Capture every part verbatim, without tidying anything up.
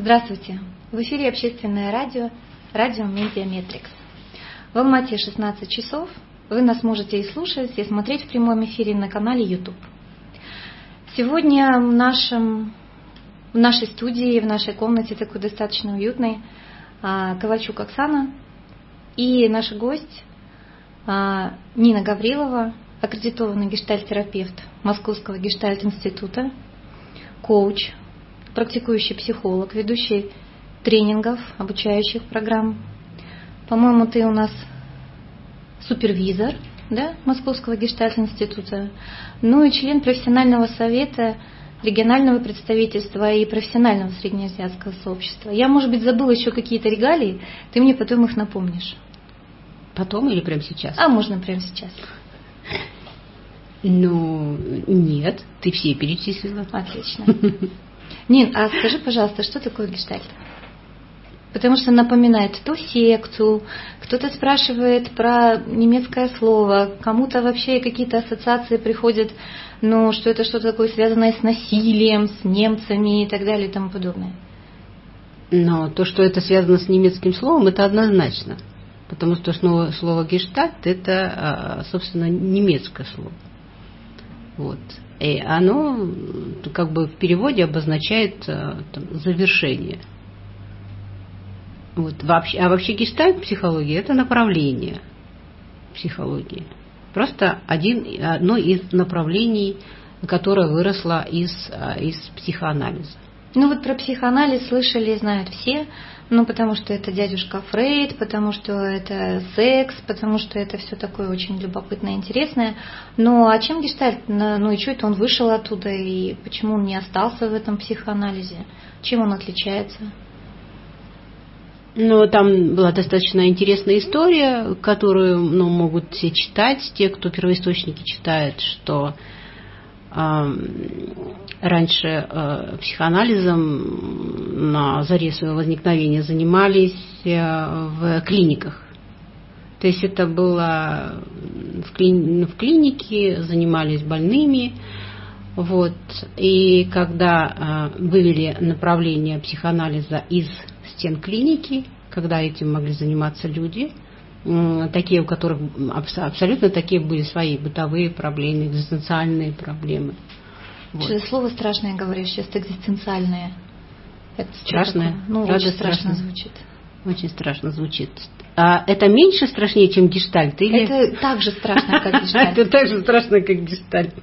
Здравствуйте! В эфире общественное радио, радио Медиаметрикс. В Алмате шестнадцать часов. Вы нас можете и слушать, и смотреть в прямом эфире на канале YouTube. Сегодня в, нашем, в нашей студии, в нашей комнате, такой достаточно уютной, Ковальчук Оксана и наш гость Нина Гаврилова, аккредитованный гештальт-терапевт Московского гештальт-института, коуч, практикующий психолог, ведущий тренингов, обучающих программ. По-моему, ты у нас супервизор, да, Московского гештальт-института, ну и член профессионального совета, регионального представительства и профессионального среднеазиатского сообщества. Я, может быть, забыла еще какие-то регалии, ты мне потом их напомнишь. Потом или прямо сейчас? А можно прямо сейчас. Ну, нет, ты все перечислила. Отлично. Нин, а скажи, пожалуйста, что такое гештальт? Потому что напоминает то секту, кто-то спрашивает про немецкое слово, кому-то вообще какие-то ассоциации приходят, ну, что это что-то такое связанное с насилием, с немцами и так далее и тому подобное. Но то, что это связано с немецким словом, это однозначно. Потому что слово гештальт – это, собственно, немецкое слово. Вот. И оно как бы в переводе обозначает там, завершение. Вот. Вообще, а вообще гештальт-психология – это направление психологии. Просто один, одно из направлений, которое выросло из, из психоанализа. Ну вот про психоанализ слышали, знают все, ну потому что это дядюшка Фрейд, потому что это секс, потому что это все такое очень любопытное и интересное. Ну а чем гештальт? Ну и что это он вышел оттуда, и почему он не остался в этом психоанализе? Чем он отличается? Ну, там была достаточно интересная история, которую ну, могут все читать, те, кто первоисточники читают, что раньше э, психоанализом на заре своего возникновения занимались э, в клиниках. То есть это было в, кли... в клинике, занимались больными. Вот. И когда э, вывели направление психоанализа из стен клиники, когда этим могли заниматься люди, такие, у которых абсолютно такие были свои бытовые проблемы, экзистенциальные проблемы. Вот. Что слово страшное говоришь сейчас, экзистенциальное. Это страшное? Ну, очень страшно звучит. Очень страшно звучит. А это меньше страшнее, чем гештальт? Или... Это так же страшно, как гештальт. Это так же страшно, как гештальт.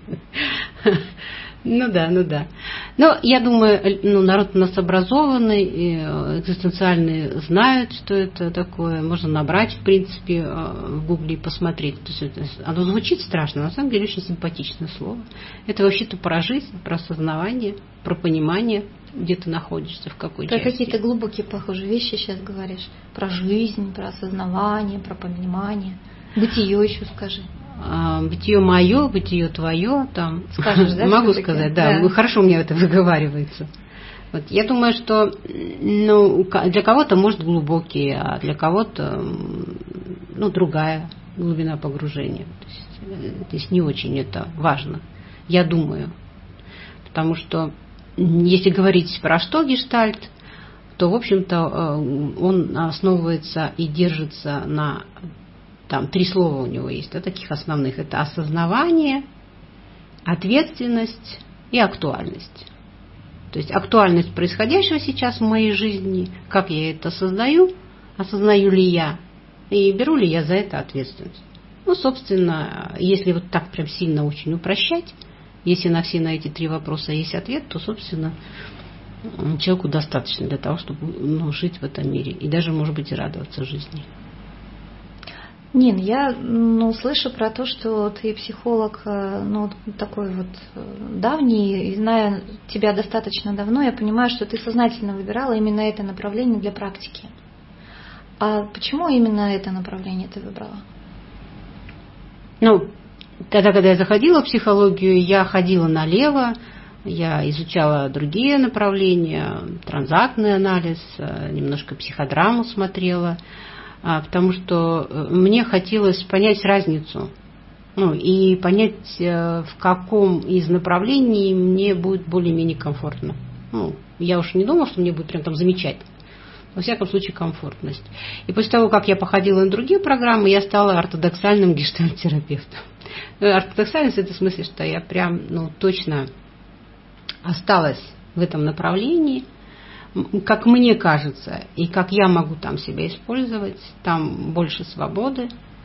Ну да, ну да. Но я думаю, ну, народ у нас образованный, экзистенциальные знают, что это такое. Можно набрать, в принципе, в гугле и посмотреть. То есть это, оно звучит страшно, на самом деле очень симпатичное слово. Это вообще-то про жизнь, про осознавание, про понимание, где ты находишься, в какой про части. Про какие-то глубокие, похожие вещи сейчас говоришь. Про жизнь, про осознавание, про понимание. Бытие еще скажи. Бытие мое, бытие твое, там. Скажешь, да? Могу сказать, да. да. Хорошо у меня это выговаривается. Вот. Я думаю, что ну, для кого-то может глубокий, а для кого-то ну, другая глубина погружения. То есть, здесь не очень это важно, я думаю. Потому что если говорить про что гештальт, то, в общем-то, он основывается и держится на... Там три слова у него есть, да, таких основных. Это осознавание, ответственность и актуальность. То есть актуальность происходящего сейчас в моей жизни, как я это осознаю, осознаю ли я, и беру ли я за это ответственность. Ну, собственно, если вот так прям сильно очень упрощать, если на все на эти три вопроса есть ответ, то, собственно, человеку достаточно для того, чтобы ну, жить в этом мире. И даже, может быть, и радоваться жизни. Нин, я ну, слышу про то, что ты психолог ну, такой вот давний, и зная тебя достаточно давно, я понимаю, что ты сознательно выбирала именно это направление для практики. А почему именно это направление ты выбрала? Ну, тогда, когда я заходила в психологию, я ходила налево, я изучала другие направления, транзактный анализ, немножко психодраму смотрела, потому что мне хотелось понять разницу, ну, и понять, в каком из направлений мне будет более-менее комфортно. Ну, я уж не думала, что мне будет прям там замечательно. Во всяком случае, комфортность. И после того, как я походила на другие программы, я стала ортодоксальным гештальт-терапевтом. Ортодоксальность — это в смысле, что я прям, ну, точно осталась в этом направлении, как мне кажется, и как я могу там себя использовать. Там больше свободы,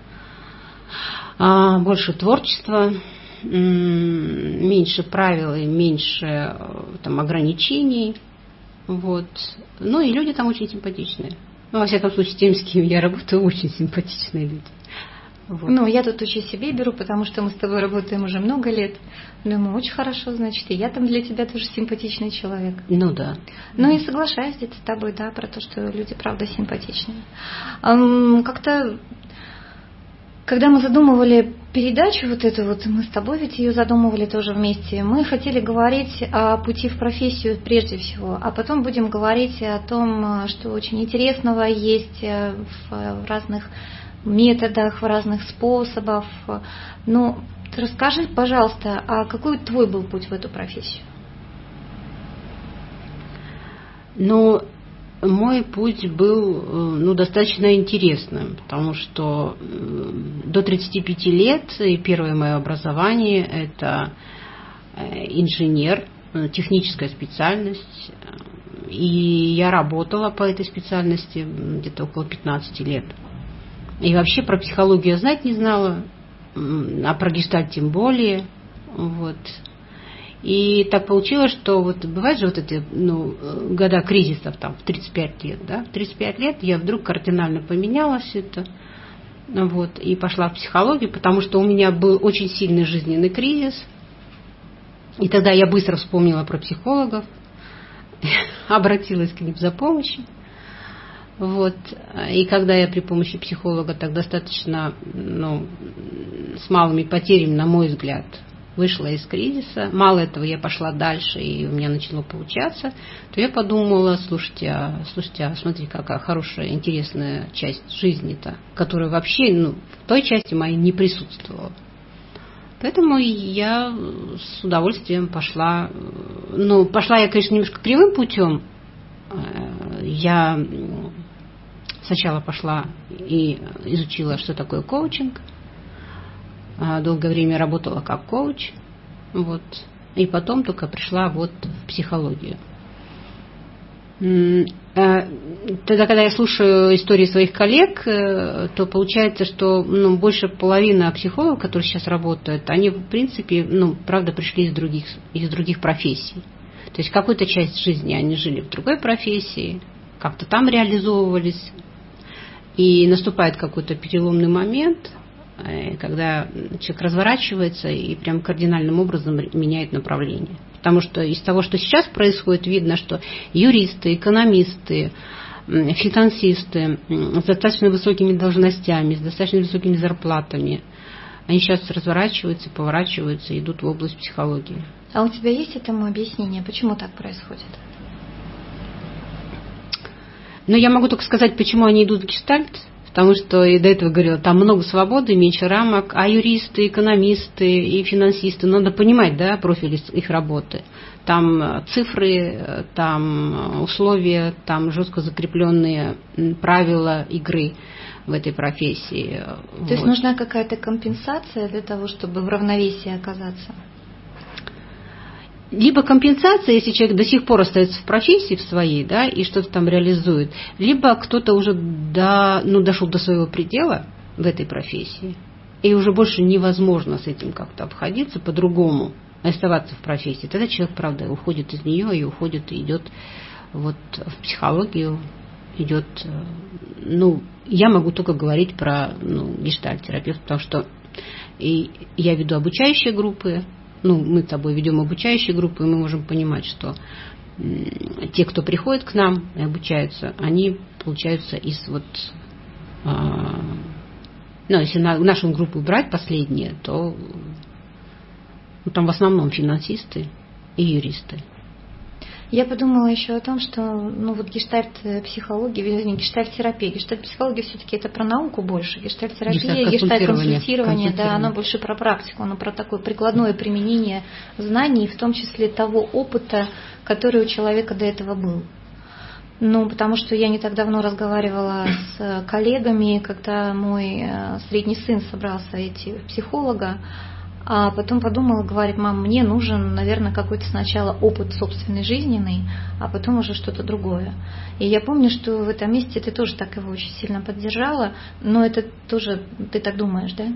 больше творчества, меньше правил и меньше там ограничений. Вот. Ну и люди там очень симпатичные. Ну, во всяком случае, тем, с кем я работаю, очень симпатичные люди. Вот. Ну, я тут очень себе беру, потому что мы с тобой работаем уже много лет. Думаю, очень хорошо, значит, и я там для тебя тоже симпатичный человек. Ну да. Ну и соглашаюсь где-то с тобой, да, про то, что люди, правда, симпатичные. Эм, как-то, когда мы задумывали передачу вот эту вот, мы с тобой ведь ее задумывали тоже вместе, мы хотели говорить о пути в профессию прежде всего, а потом будем говорить о том, что очень интересного есть в разных методах, в разных способах. Ну, расскажи, пожалуйста, а какой твой был путь в эту профессию? Ну, мой путь был, ну, достаточно интересным, потому что до тридцати пяти лет и первое мое образование — это инженер, техническая специальность, и я работала по этой специальности где-то около пятнадцати лет. И вообще про психологию я знать не знала, а про гештальт тем более. Вот. И так получилось, что вот бывают же вот эти, ну, года кризисов там в тридцать пять лет, да? В тридцать пять лет я вдруг кардинально поменяла все это, вот, и пошла в психологию, потому что у меня был очень сильный жизненный кризис. И тогда я быстро вспомнила про психологов, обратилась к ним за помощью. Вот. И когда я при помощи психолога так достаточно, ну, с малыми потерями, на мой взгляд, вышла из кризиса, мало этого, я пошла дальше, и у меня начало получаться, то я подумала, слушайте, а, слушайте, а смотри, какая хорошая, интересная часть жизни-то, которая вообще, ну, в той части моей не присутствовала. Поэтому я с удовольствием пошла, ну, пошла я, конечно, немножко кривым путем. Я сначала пошла и изучила, что такое коучинг. Долгое время работала как коуч. Вот. И потом только пришла вот в психологию. Тогда, когда я слушаю истории своих коллег, то получается, что, ну, больше половины психологов, которые сейчас работают, они, в принципе, ну, правда, пришли из других, из других профессий. То есть какую-то часть жизни они жили в другой профессии, как-то там реализовывались. И наступает какой-то переломный момент, когда человек разворачивается и прям кардинальным образом меняет направление. Потому что из того, что сейчас происходит, видно, что юристы, экономисты, финансисты с достаточно высокими должностями, с достаточно высокими зарплатами, они сейчас разворачиваются, поворачиваются и идут в область психологии. А у тебя есть этому объяснение, почему так происходит? Ну, я могу только сказать, почему они идут в гештальт, потому что, и до этого говорила, там много свободы, меньше рамок, а юристы, экономисты и финансисты, надо понимать, да, профиль их работы. Там цифры, там условия, там жестко закрепленные правила игры в этой профессии. То вот. есть нужна какая-то компенсация для того, чтобы в равновесии оказаться? Либо компенсация, если человек до сих пор остается в профессии в своей, да, и что-то там реализует, либо кто-то уже до, ну, дошел до своего предела в этой профессии, и уже больше невозможно с этим как-то обходиться по-другому, оставаться в профессии. Тогда человек, правда, уходит из нее и уходит, и идет вот в психологию, идет, ну, я могу только говорить про, ну, гештальт-терапевт, потому что и я веду обучающие группы. Ну, мы с тобой ведем обучающие группы, и мы можем понимать, что те, кто приходит к нам и обучаются, они получаются из вот... Э, ну, если на, нашу группу брать последние, то ну, там в основном финансисты и юристы. Я подумала еще о том, что ну вот гештальт-психология, вернее, гештальт-терапия, гештальт-психология все-таки это про науку больше, гештальт-терапия, гештальт-консультирование, да, оно больше про практику, оно про такое прикладное применение знаний, в том числе того опыта, который у человека до этого был. Ну, потому что я не так давно разговаривала с коллегами, когда мой средний сын собрался идти в психолога, а потом подумала, говорит: мам, мне нужен, наверное, какой-то сначала опыт собственной жизненный, а потом уже что-то другое. И я помню, что в этом месте ты тоже так его очень сильно поддержала, но это тоже, ты так думаешь, да?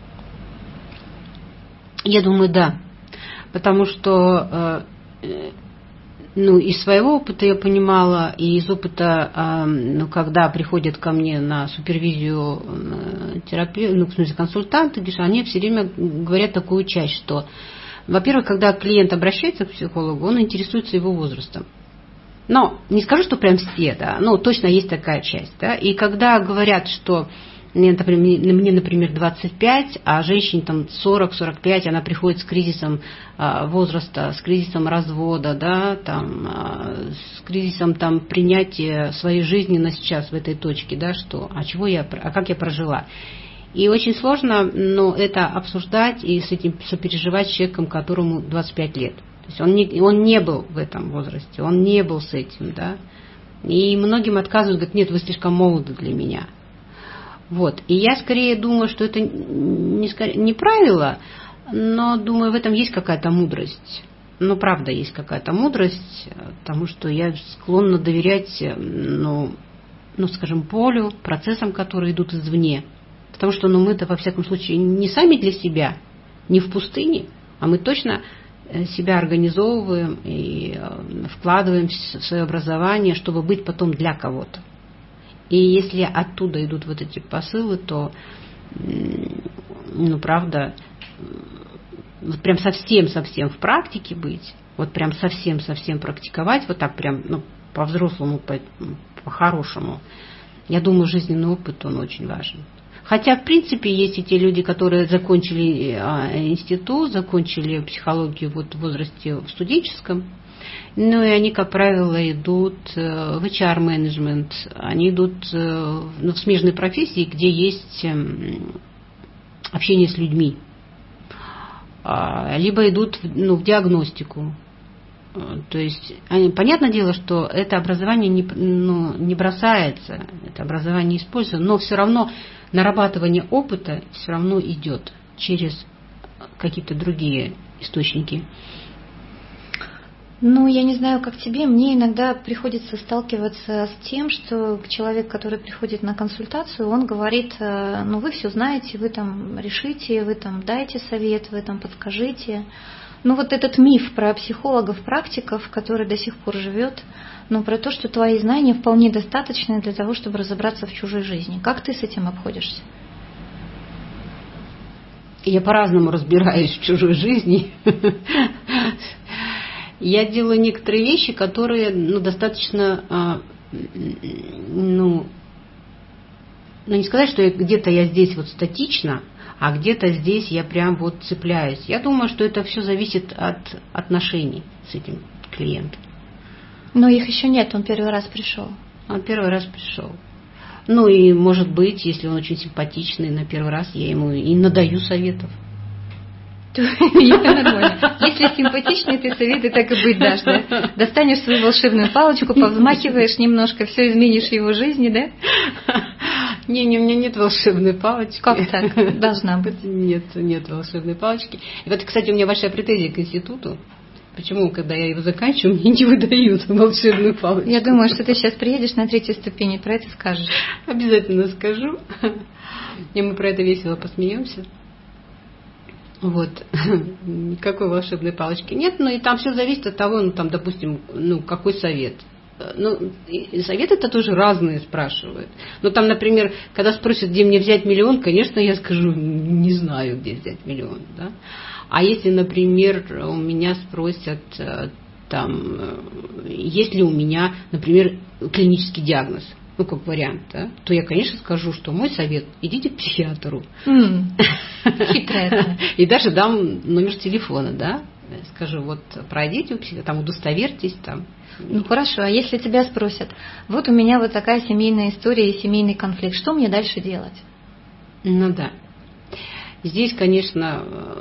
Я думаю, да. Потому что э, ну, из своего опыта я понимала, и из опыта, э, ну, когда приходят ко мне на супервизию э, терапию, ну, в смысле консультанты, они все время говорят такую часть, что, во-первых, когда клиент обращается к психологу, он интересуется его возрастом. Но не скажу, что прям все, да, но точно есть такая часть, да. И когда говорят, что мне, например, двадцать пять, а женщине там сорок - сорок пять, она приходит с кризисом возраста, с кризисом развода, да, там, с кризисом там, принятия своей жизни на сейчас в этой точке, да, что, а чего я, а как я прожила. И очень сложно, но это обсуждать и с этим сопереживать с человеком, которому двадцать пять лет. То есть он не, он не был в этом возрасте, он не был с этим, да. И многим отказывают, говорят: нет, вы слишком молоды для меня. Вот. И я скорее думаю, что это не, не правило, но думаю, в этом есть какая-то мудрость. Ну, правда, есть какая-то мудрость, потому что я склонна доверять, ну, ну, скажем, полю, процессам, которые идут извне. Потому что ну, мы-то, во всяком случае, не сами для себя, не в пустыне, а мы точно себя организовываем и вкладываем в свое образование, чтобы быть потом для кого-то. И если оттуда идут вот эти посылы, то, ну, правда, вот прям совсем-совсем в практике быть, вот прям совсем-совсем практиковать, вот так прям, ну, по-взрослому, по-хорошему, я думаю, жизненный опыт, он очень важен. Хотя, в принципе, есть и те люди, которые закончили институт, закончили психологию вот в возрасте в студенческом, ну и они, как правило, идут в эйч ар-менеджмент, они идут ну, в смежной профессии, где есть общение с людьми, либо идут ну, в диагностику. То есть, понятное дело, что это образование не, ну, не бросается, это образование используется, но все равно нарабатывание опыта все равно идет через какие-то другие источники. Ну, я не знаю, как тебе, мне иногда приходится сталкиваться с тем, что человек, который приходит на консультацию, он говорит: ну, вы все знаете, вы там решите, вы там дайте совет, вы там подскажите. Ну, вот этот миф про психологов, практиков, который до сих пор живет, ну, про то, что твои знания вполне достаточны для того, чтобы разобраться в чужой жизни. Как ты с этим обходишься? Я по-разному разбираюсь в чужой жизни. Я делаю некоторые вещи, которые ну, достаточно, ну, ну, не сказать, что я, где-то я здесь вот статично, а где-то здесь я прям вот цепляюсь. Я думаю, что это все зависит от отношений с этим клиентом. Но их еще нет, он первый раз пришел. Он первый раз пришел. Ну и, может быть, если он очень симпатичный, на первый раз я ему и надаю советов. Это нормально. Если симпатичный, ты советы так и быть дашь, да? Достанешь свою волшебную палочку, повзмахиваешь немножко, все изменишь в его жизни, да? Не, не, у меня нет волшебной палочки. Как так? Должна быть. Нет, нет волшебной палочки. И вот, кстати, у меня большая претензия к институту. Почему, когда я его заканчиваю, мне не выдают волшебную палочку? Я думаю, что ты сейчас приедешь на третью ступень и про это скажешь. Обязательно скажу. И мы про это весело посмеемся. Вот. Никакой волшебной палочки нет, но и там все зависит от того, ну, там, допустим, ну, какой совет. Ну, и совет это тоже разные спрашивают. Ну, там, например, когда спросят, где мне взять миллион, конечно, я скажу, не знаю, где взять миллион, да. А если, например, у меня спросят, там, есть ли у меня, например, клинический диагноз, ну, как вариант, да, то я, конечно, скажу, что мой совет – идите к психиатру. Mm. Хитрая. И даже дам номер телефона, да. скажу, вот пройдите, там удостоверьтесь. Там. Ну хорошо, а если тебя спросят, вот у меня вот такая семейная история и семейный конфликт, что мне дальше делать? Ну да. Здесь, конечно,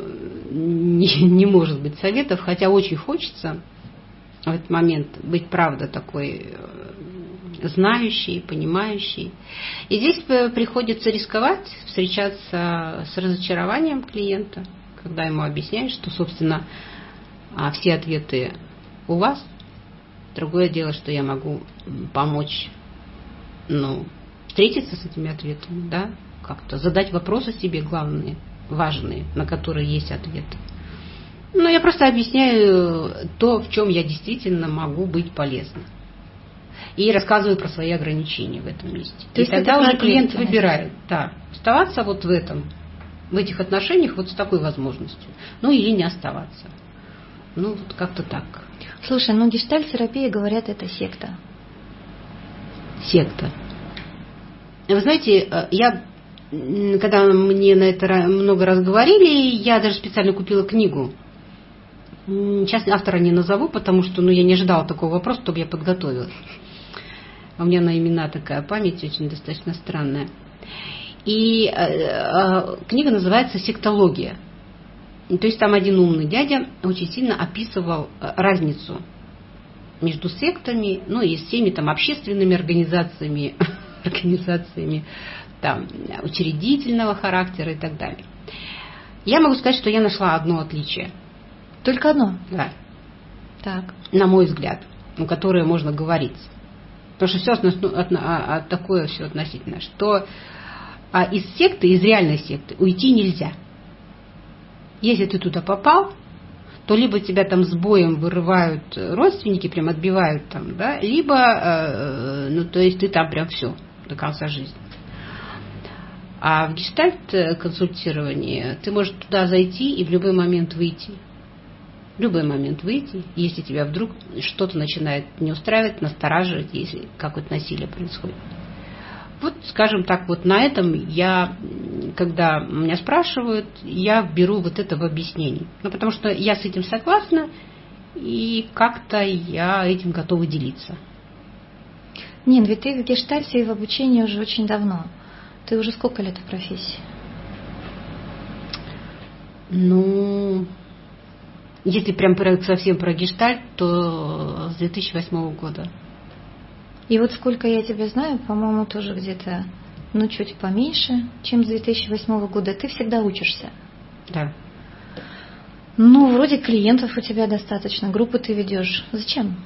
не, не может быть советов, хотя очень хочется в этот момент быть, правда, такой знающий, понимающий. И здесь приходится рисковать, встречаться с разочарованием клиента, когда ему объясняешь, что, собственно, все ответы у вас. Другое дело, что я могу помочь, ну, встретиться с этими ответами, да, как-то задать вопросы себе главные, важные, на которые есть ответы. Но я просто объясняю то, в чем я действительно могу быть полезна. И рассказываю про свои ограничения в этом месте. То и тогда уже клиент выбирает, да, оставаться вот в этом, в этих отношениях вот с такой возможностью, ну или не оставаться. Ну, вот как-то так. Слушай, ну гештальт-терапия, говорят, это секта. Секта. Вы знаете, я, когда мне на это много раз говорили, я даже специально купила книгу. Сейчас автора не назову, потому что ну, я не ожидала такого вопроса, чтобы я подготовилась. У меня на имена такая память очень достаточно странная. И э, э, книга называется «Сектология». И, то есть там один умный дядя очень сильно описывал разницу между сектами, ну и всеми там общественными организациями, организациями там, учредительного характера и так далее. Я могу сказать, что я нашла одно отличие. Только одно? Да. Так. На мой взгляд, ну, которое можно говорить. Потому что все относно, от, от, такое все относительно, что а из секты, из реальной секты уйти нельзя. Если ты туда попал, то либо тебя там с боем вырывают родственники, прям отбивают там, да, либо, э, ну, то есть ты там прям все до конца жизни. А в гештальт-консультировании ты можешь туда зайти и в любой момент выйти. В любой момент выйти, если тебя вдруг что-то начинает не устраивать, настораживать, если какое-то насилие происходит. Вот, скажем так, вот на этом я, когда меня спрашивают, я беру вот это в объяснении. Ну, потому что я с этим согласна, и как-то я этим готова делиться. Нет, ведь ты в гештальте и в обучении уже очень давно. Ты уже сколько лет в профессии? Ну, если прям совсем про гештальт, то с две тысячи восьмого года. И вот сколько я тебя знаю, по-моему, тоже где-то, ну, чуть поменьше, чем с две тысячи восьмого года. Ты всегда учишься. Да. Ну, вроде клиентов у тебя достаточно, группу ты ведешь. Зачем?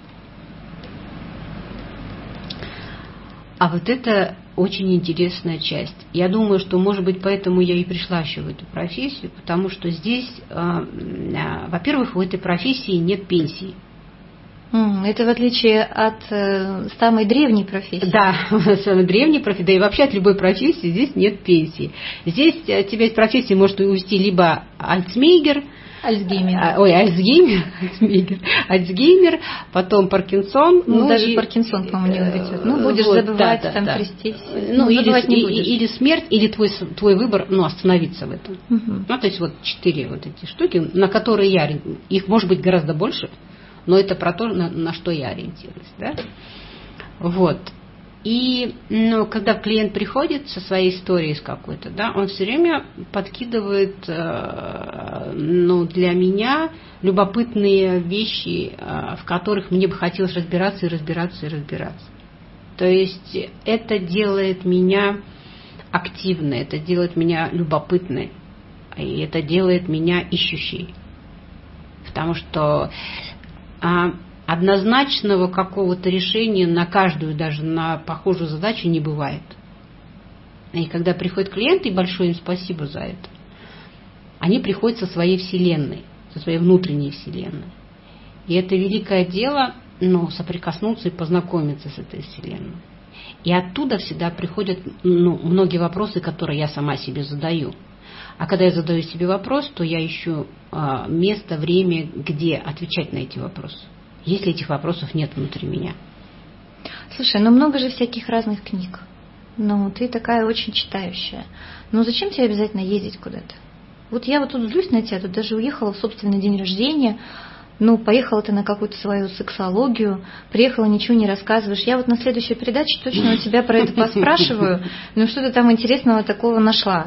А вот это очень интересная часть. Я думаю, что, может быть, поэтому я и пришла еще в эту профессию, потому что здесь, э, э, во-первых, в этой профессии нет пенсии. Это в отличие от э, самой древней профессии. Да, самой древней профессии, да и вообще от любой профессии здесь нет пенсии. Здесь тебя из профессии может увести либо Альцгеймер, Альцгеймер. Ой, Альцгеймер, Альцгеймер, Альцгеймер, потом Паркинсон. Ну, ну даже и, Паркинсон, по-моему, не уведет. Ну, будешь вот, забывать, да, да, там, да. трястись. Ну, ну или, не будешь. Или смерть, или твой, твой выбор, ну, остановиться в этом. Угу. Ну, то есть вот четыре вот эти штуки, на которые я, их может быть гораздо больше, но это про то, на, на что я ориентируюсь, да? Вот. И, ну, когда клиент приходит со своей историей с какой-то, да, он все время подкидывает, э, ну, для меня любопытные вещи, э, в которых мне бы хотелось разбираться и разбираться и разбираться. То есть это делает меня активной, это делает меня любопытной, и это делает меня ищущей. Потому что а, однозначного какого-то решения на каждую, даже на похожую задачу не бывает. И когда приходят клиенты, и большое им спасибо за это, они приходят со своей вселенной, со своей внутренней вселенной. И это великое дело, ну, соприкоснуться и познакомиться с этой вселенной. И оттуда всегда приходят, ну, многие вопросы, которые я сама себе задаю. А когда я задаю себе вопрос, то я ищу а, место, время, где отвечать на эти вопросы. Если этих вопросов нет внутри меня. Слушай, ну много же всяких разных книг. Ну, ты такая очень читающая. Ну, зачем тебе обязательно ездить куда-то? Вот я вот тут злюсь на тебя, тут даже уехала в собственный день рождения, ну, поехала ты на какую-то свою сексологию, приехала, ничего не рассказываешь. Я вот на следующей передаче точно у тебя про это поспрашиваю, ну, что ты там интересного такого нашла?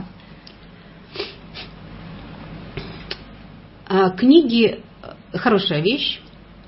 А, книги – хорошая вещь,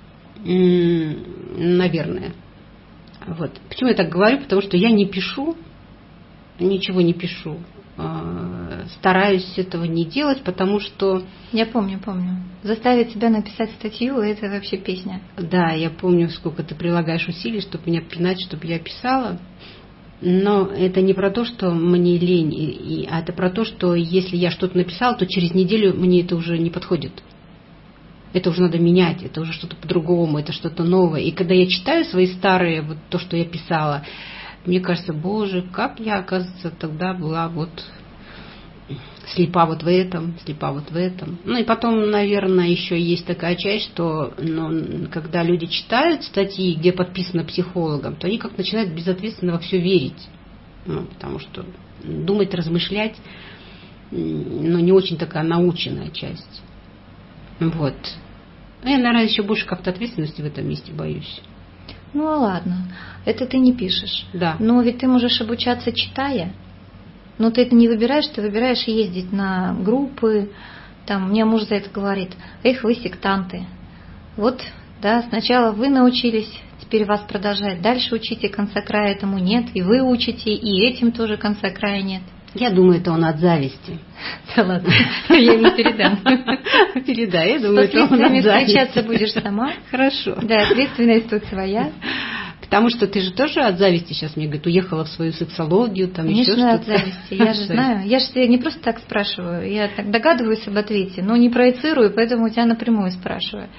наверное. Вот. Почему я так говорю? Потому что я не пишу, ничего не пишу. Стараюсь этого не делать, потому что... Я помню, помню. Заставить тебя написать статью – это вообще песня. Да, я помню, сколько ты прилагаешь усилий, чтобы меня пинать, чтобы я писала. Но это не про то, что мне лень, и, и, а это про то, что если я что-то написала, то через неделю мне это уже не подходит. Это уже надо менять, это уже что-то по-другому, это что-то новое. И когда я читаю свои старые, вот то, что я писала, мне кажется, боже, как я, оказывается, тогда была вот слепа вот в этом, слепа вот в этом. Ну и потом, наверное, еще есть такая часть, что ну, когда люди читают статьи, где подписано психологом, то они как начинают безответственно во все верить. Ну, потому что думать, размышлять, ну, не очень такая наученная часть. Вот. Я, наверное, еще больше как-то ответственности в этом месте боюсь. Ну ладно, это ты не пишешь. Да. Но ведь ты можешь обучаться, читая. Но ты это не выбираешь, ты выбираешь ездить на группы. Там, мне муж за это говорит: эх, вы сектанты. Вот, да, сначала вы научились, теперь вас продолжать дальше учите, конца края этому нет. И вы учите, и этим тоже конца края нет. Я думаю, это он от зависти. Да ладно, я ему передам. Передай, я думаю, это он от зависти. С последствиями встречаться будешь сама. Хорошо. Да, ответственность тут своя. Потому что ты же тоже от зависти сейчас мне говорит, уехала в свою сексологию, там Конечно, еще что-то. от зависти. Я же знаю. Я же тебя не просто так спрашиваю. Я так догадываюсь об ответе, но не проецирую, поэтому у тебя напрямую спрашиваю.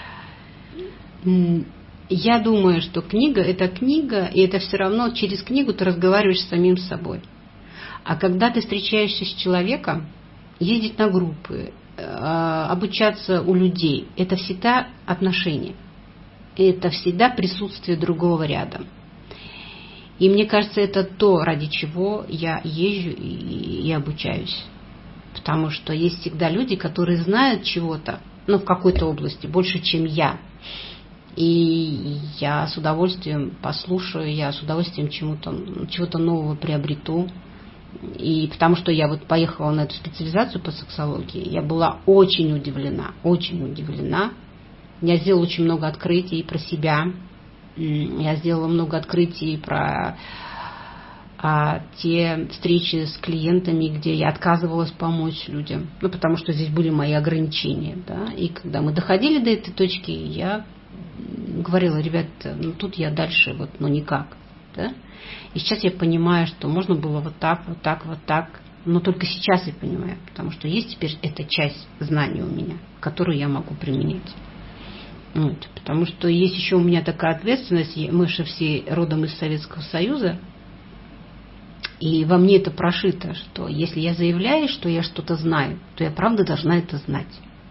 Я думаю, что книга – это книга, и это все равно через книгу ты разговариваешь с самим собой. А когда ты встречаешься с человеком, ездить на группы, обучаться у людей – это всегда отношения. Это всегда присутствие другого рядом. И мне кажется, это то, ради чего я езжу и, и обучаюсь. Потому что есть всегда люди, которые знают чего-то, ну, в какой-то области, больше, чем я. И я с удовольствием послушаю, я с удовольствием чему-то, чего-то нового приобрету. И потому что я вот поехала на эту специализацию по сексологии, я была очень удивлена, очень удивлена. Я сделала очень много открытий про себя. Я сделала много открытий про а, те встречи с клиентами, где я отказывалась помочь людям. Ну, потому что здесь были мои ограничения. Да? И когда мы доходили до этой точки, я говорила: ребят, ну тут я дальше вот, ну никак. Да? И сейчас я понимаю, что можно было вот так, вот так, вот так. Но только сейчас я понимаю, потому что есть теперь эта часть знаний у меня, которую я могу применять. Вот, потому что есть еще у меня такая ответственность, мы же все родом из Советского Союза, и во мне это прошито, что если я заявляю, что я что-то знаю, то я правда должна это знать.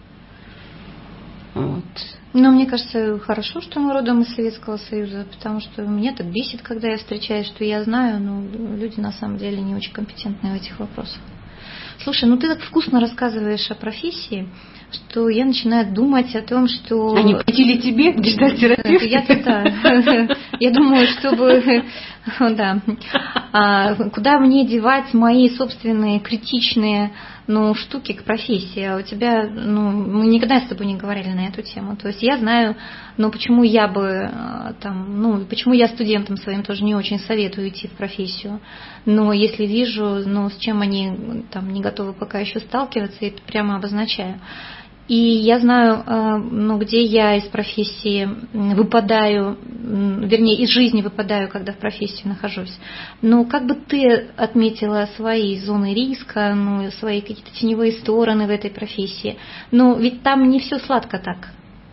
Вот. Но мне кажется, хорошо, что мы родом из Советского Союза, потому что меня так бесит, когда я встречаюсь, что я знаю, но люди на самом деле не очень компетентны в этих вопросах. Слушай, ну ты так вкусно рассказываешь о профессии, что я начинаю думать о том, что... Они платили тебе, гештальт-терапевт? Я-то да. Я думаю, чтобы... Да. А куда мне девать мои собственные критичные ну, штуки к профессии? А у тебя... Ну, мы никогда с тобой не говорили на эту тему. То есть я знаю, но почему я бы там... Ну, почему я студентам своим тоже не очень советую идти в профессию. Но если вижу, ну, с чем они там не готовы пока еще сталкиваться, я это прямо обозначаю. И я знаю, ну, где я из профессии выпадаю, вернее, из жизни выпадаю, когда в профессии нахожусь. Но как бы ты отметила свои зоны риска, ну, свои какие-то теневые стороны в этой профессии? Но ведь там не все сладко так,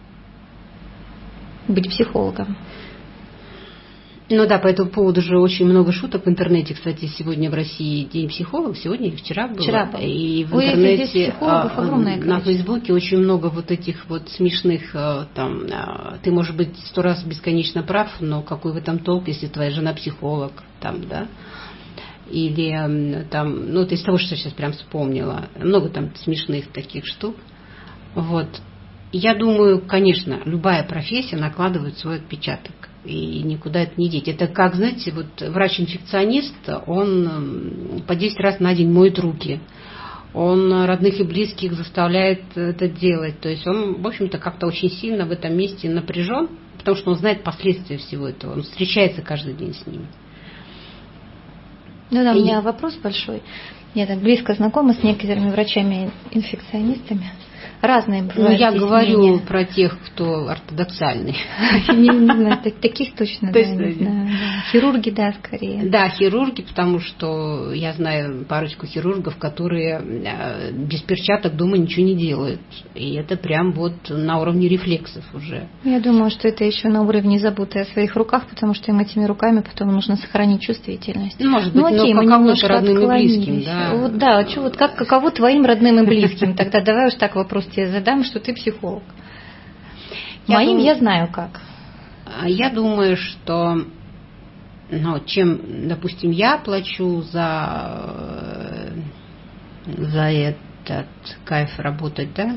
быть психологом. Ну да, по этому поводу же очень много шуток в интернете. Кстати, сегодня в России День психологов, сегодня или вчера было. Вчера был. И в Ой, интернете, а, на Фейсбуке очень много вот этих вот смешных, там, ты можешь быть сто раз бесконечно прав, но какой в этом толк, если твоя жена психолог, там, да. или там, ну, это из того, что я сейчас прям вспомнила, много там смешных таких штук. Вот. Я думаю, конечно, любая профессия накладывает свой отпечаток, и никуда это не деть. Это как, знаете, вот врач-инфекционист, он по десять раз на день моет руки, он родных и близких заставляет это делать. То есть он, в общем-то, как-то очень сильно в этом месте напряжен, потому что он знает последствия всего этого, он встречается каждый день с ними. Ну да, и... у меня вопрос большой. Я так близко знакома с некоторыми врачами-инфекционистами. Разные бывают. Ну, я говорю мнения. про тех, кто ортодоксальный. Не, не знаю, таких точно, да, не знаю. Хирурги, да, скорее. Да, хирурги, потому что я знаю парочку хирургов, которые без перчаток дома ничего не делают. И это прям вот на уровне рефлексов уже. Я думаю, что это еще на уровне заботы о своих руках, потому что им этими руками потом нужно сохранить чувствительность. Может быть, ну, окей, но каково-то родным и близким, да. Вот, да, что, вот как, каково твоим родным и близким? Тогда давай уж так вопрос тебе задам, что ты психолог. Я Моим дум... я знаю как. Я думаю, что ну, чем, допустим, я плачу за, за этот кайф работать, да,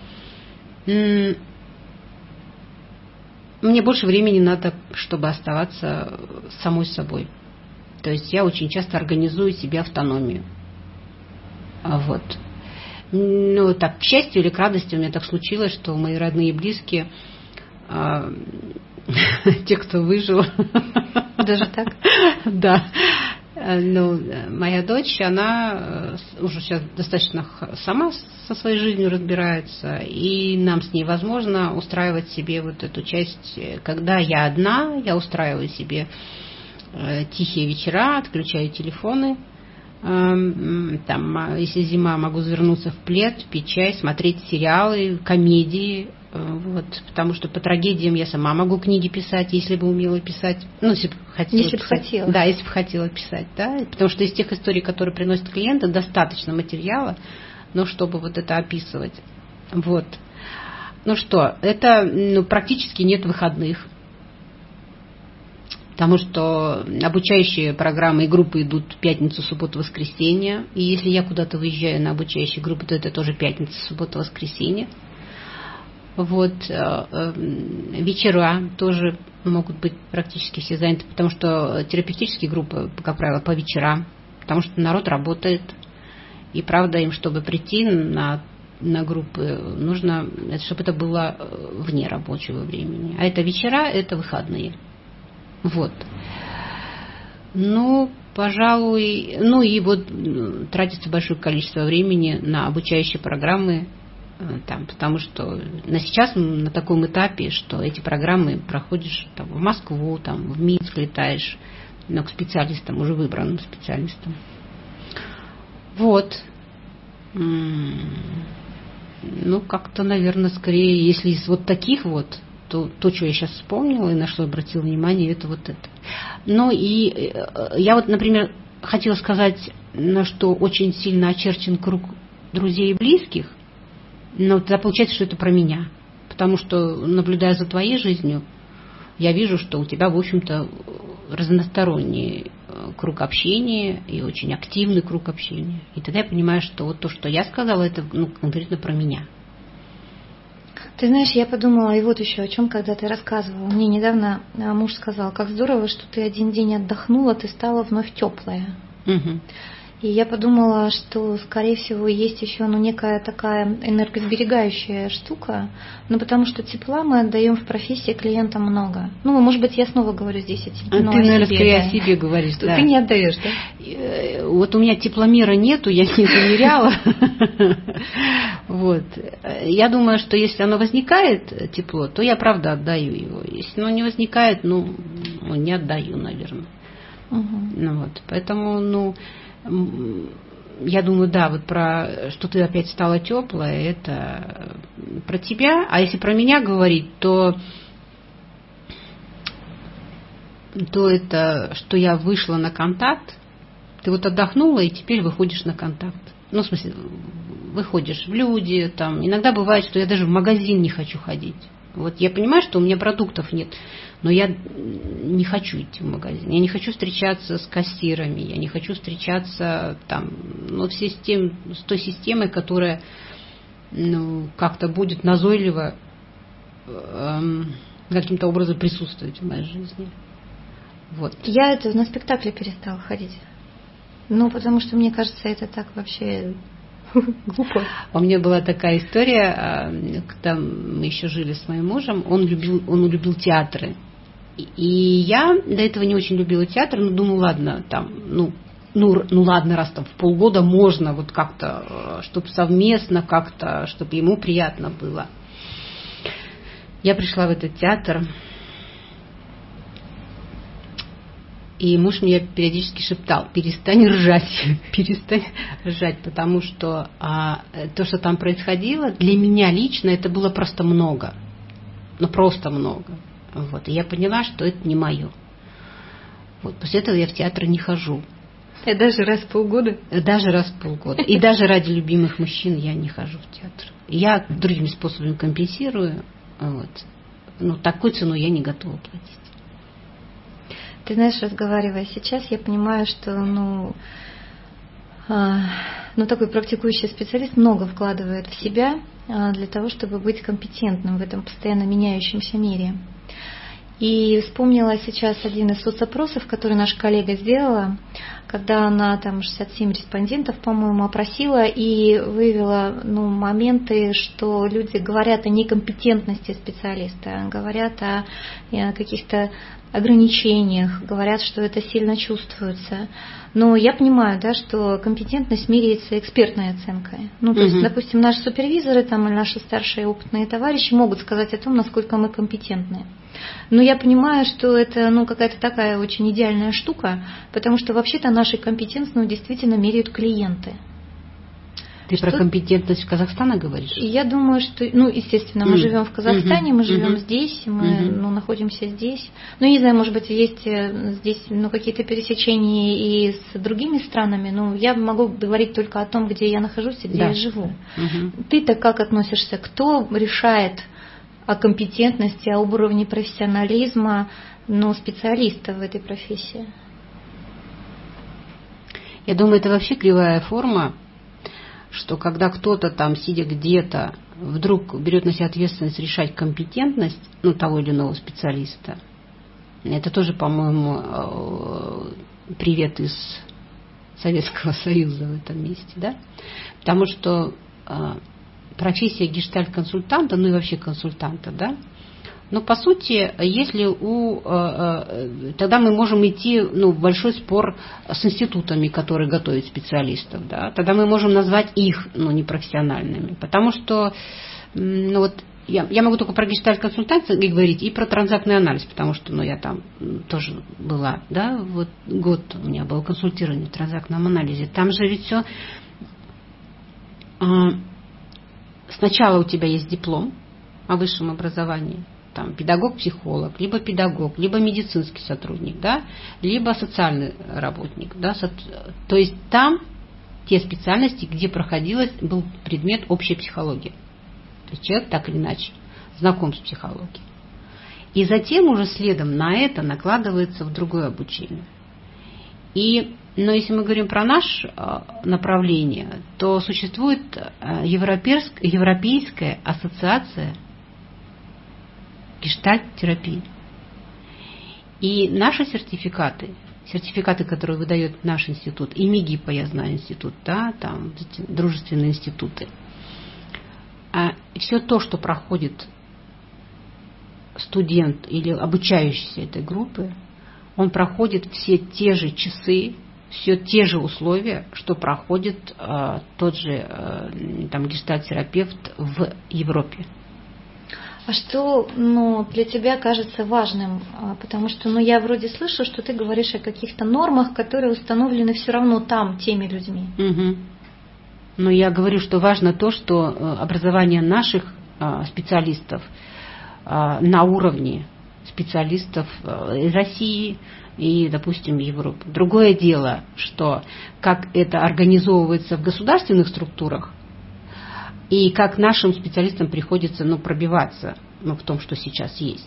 мне больше времени надо, чтобы оставаться самой собой. То есть я очень часто организую себе автономию. Вот. Ну, так, к счастью или к радости у меня так случилось, что мои родные и близкие, э, те, кто выжил. Даже так? Да. Ну, моя дочь, она уже сейчас достаточно сама со своей жизнью разбирается, и нам с ней возможно устраивать себе вот эту часть, когда я одна, я устраиваю себе тихие вечера, отключаю телефоны. Там, если зима, могу завернуться в плед, пить чай, смотреть сериалы, комедии, вот, потому что по трагедиям я сама могу книги писать, если бы умела писать, ну, если бы хотела если писать. Бы хотела. Да, если бы хотела писать, да, потому что из тех историй, которые приносят клиенты, достаточно материала, но чтобы вот это описывать, вот. Ну что, это, ну, практически нет выходных. Потому что обучающие программы и группы идут пятницу, субботу, воскресенье. И если я куда-то выезжаю на обучающие группы, то это тоже пятница, суббота, воскресенье. Вот. Вечера тоже могут быть практически все заняты, потому что терапевтические группы, как правило, по вечерам. Потому что народ работает. И правда, им, чтобы прийти на, на группы, нужно, чтобы это было вне рабочего времени. А это вечера, это выходные. Вот. Ну, пожалуй, ну и вот тратится большое количество времени на обучающие программы, там, потому что на сейчас на таком этапе, что эти программы проходишь там, в Москву, там, в Минск летаешь, но к специалистам, уже выбранным специалистам. Вот. Ну, как-то, наверное, скорее, если из вот таких вот, то, то, что я сейчас вспомнила и на что обратила внимание, это вот это. Ну и я вот, например, хотела сказать, на что очень сильно очерчен круг друзей и близких, но тогда получается, что это про меня. Потому что, наблюдая за твоей жизнью, я вижу, что у тебя, в общем-то, разносторонний круг общения и очень активный круг общения. И тогда я понимаю, что вот то, что я сказала, это ну, конкретно про меня. Ты знаешь, я подумала и вот еще о чем, когда ты рассказывала. Мне недавно муж сказал, как здорово, что ты один день отдохнула, ты стала вновь теплая. Угу. И я подумала, что, скорее всего, есть еще ну, некая такая энергосберегающая штука, ну, потому что тепла мы отдаем в профессии клиентам много. Ну, может быть, я снова говорю здесь о тебе. А ты, наверное, скорее да. о себе говоришь. Да. Ты не отдаешь, да? Вот у меня тепломера нету, я не замеряла. Вот. Я думаю, что если оно возникает, тепло, то я, правда, отдаю его. Если оно не возникает, ну, не отдаю, наверное. Ну, вот. Поэтому, ну... Я думаю, да, вот про что ты опять стала теплая, это про тебя. А если про меня говорить, то, то это, что я вышла на контакт. Ты вот отдохнула и теперь выходишь на контакт. Ну, в смысле, выходишь в люди. Там. Иногда бывает, что я даже в магазин не хочу ходить. Вот я понимаю, что у меня продуктов нет. Но я не хочу идти в магазин, я не хочу встречаться с кассирами, я не хочу встречаться там, ну, с, систем, с той системой, которая ну, как-то будет назойливо эм, каким-то образом присутствовать в моей жизни. Вот. Я это на спектакле перестала ходить. Ну, потому что, мне кажется, это так вообще глупо. У меня была такая история, когда мы еще жили с моим мужем, он любил, он любил театры. И я до этого не очень любила театр, но думаю, ладно, там, ну, ну, ну ладно, раз там в полгода можно вот как-то, чтобы совместно как-то, чтобы ему приятно было. Я пришла в этот театр, и муж мне периодически шептал: перестань ржать, перестань ржать, потому что а, то, что там происходило, для меня лично это было просто много, ну просто много. Вот. И я поняла, что это не мое. Вот. После этого я в театр не хожу. И даже раз в полгода? Даже раз в полгода. И даже ради любимых мужчин я не хожу в театр. Я другими способами компенсирую. Вот. Но такую цену я не готова платить. Ты знаешь, разговаривая сейчас, я понимаю, что ну, а, ну, такой практикующий специалист много вкладывает в себя а, для того, чтобы быть компетентным в этом постоянно меняющемся мире. И вспомнила сейчас один из соцопросов, который наша коллега сделала, когда она там шестьдесят семь респондентов, по-моему, опросила и выявила ну, моменты, что люди говорят о некомпетентности специалиста, говорят о, о каких-то ограничениях, говорят, что это сильно чувствуется. Но я понимаю, да, что компетентность меряется экспертной оценкой. Ну, то uh-huh. есть, допустим, наши супервизоры там, или наши старшие опытные товарищи могут сказать о том, насколько мы компетентны. Но я понимаю, что это ну, какая-то такая очень идеальная штука, потому что вообще-то нашей компетентностью ну, действительно меряют клиенты. Ты что... про компетентность Казахстана говоришь? Я думаю, что, ну, естественно, мы mm. живем в Казахстане, mm-hmm. мы живем mm-hmm. здесь, мы mm-hmm. ну, находимся здесь. Ну, не знаю, может быть, есть здесь ну, какие-то пересечения и с другими странами, но я могу говорить только о том, где я нахожусь и где да. я живу. Mm-hmm. Ты-то как относишься? Кто решает о компетентности, о уровне профессионализма ну, специалиста в этой профессии? Я думаю, это вообще кривая форма, что когда кто-то там, сидя где-то, вдруг берет на себя ответственность решать компетентность ну, того или иного специалиста, это тоже, по-моему, привет из Советского Союза в этом месте, да? Потому что профессия гештальт-консультанта, ну и вообще консультанта, да, но по сути, если у, тогда мы можем идти ну, в большой спор с институтами, которые готовят специалистов, да, тогда мы можем назвать их ну, непрофессиональными, потому что ну, вот, я, я могу только про гештальт-консультацию говорить и про транзактный анализ, потому что ну, я там тоже была, да, вот год у меня было консультирование в транзактном анализе, там же ведь все сначала у тебя есть диплом о высшем образовании, там, педагог-психолог, либо педагог, либо медицинский сотрудник, да, либо социальный работник. Да, со... То есть там те специальности, где проходилось, был предмет общая психология. То есть человек так или иначе знаком с психологией. И затем уже следом на это накладывается в другое обучение. И, но если мы говорим про наше направление, то существует Европейская, Европейская ассоциация гештальт-терапии. И наши сертификаты, сертификаты, которые выдает наш институт, и МИГИПа, я знаю, институт, да, там дружественные институты, а все то, что проходит студент или обучающийся этой группы, он проходит все те же часы, все те же условия, что проходит а, тот же а, там, гештальт-терапевт в Европе. А что ну, для тебя кажется важным? Потому что ну, я вроде слышу, что ты говоришь о каких-то нормах, которые установлены все равно там, теми людьми. Угу. Но я говорю, что важно то, что образование наших специалистов на уровне специалистов из России и, допустим, Европы. Другое дело, что как это организовывается в государственных структурах, и как нашим специалистам приходится ну, пробиваться ну, в том, что сейчас есть.